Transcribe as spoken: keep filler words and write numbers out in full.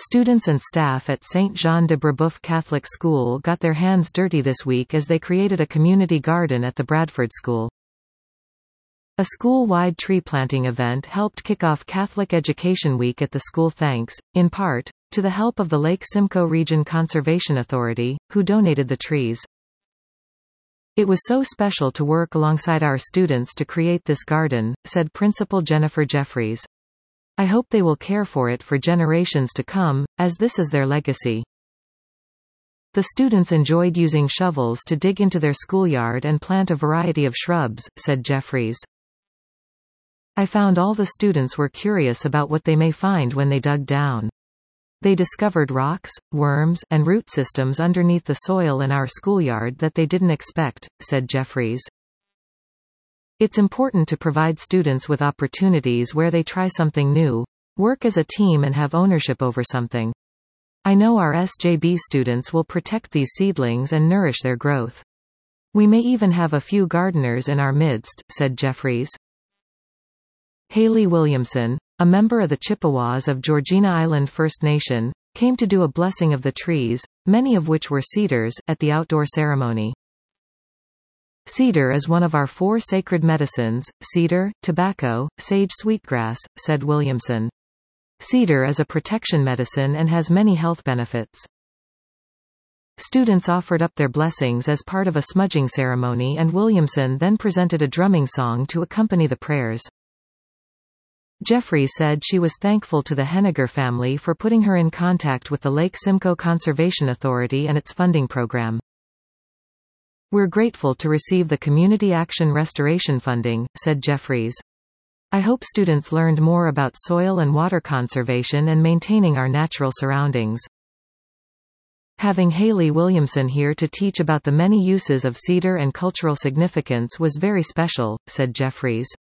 Students and staff at Saint Jean de Brebeuf Catholic School got their hands dirty this week as they created a community garden at the Bradford School. A school-wide tree planting event helped kick off Catholic Education Week at the school thanks, in part, to the help of the Lake Simcoe Region Conservation Authority, who donated the trees. "It was so special to work alongside our students to create this garden," said Principal Jennifer Jeffries. "I hope they will care for it for generations to come, as this is their legacy." The students enjoyed using shovels to dig into their schoolyard and plant a variety of shrubs, said Jeffries. "I found all the students were curious about what they may find when they dug down. They discovered rocks, worms, and root systems underneath the soil in our schoolyard that they didn't expect," said Jeffries. "It's important to provide students with opportunities where they try something new, work as a team and have ownership over something. I know our S J B students will protect these seedlings and nourish their growth. We may even have a few gardeners in our midst," said Jeffries. Haley Williamson, a member of the Chippewas of Georgina Island First Nation, came to do a blessing of the trees, many of which were cedars, at the outdoor ceremony. "Cedar is one of our four sacred medicines, cedar, tobacco, sage sweetgrass," said Williamson. "Cedar is a protection medicine and has many health benefits." Students offered up their blessings as part of a smudging ceremony, and Williamson then presented a drumming song to accompany the prayers. Jeffries said she was thankful to the Henniger family for putting her in contact with the Lake Simcoe Conservation Authority and its funding program. "We're grateful to receive the Community Action Restoration funding," said Jeffries. "I hope students learned more about soil and water conservation and maintaining our natural surroundings. Having Haley Williamson here to teach about the many uses of cedar and cultural significance was very special," said Jeffries.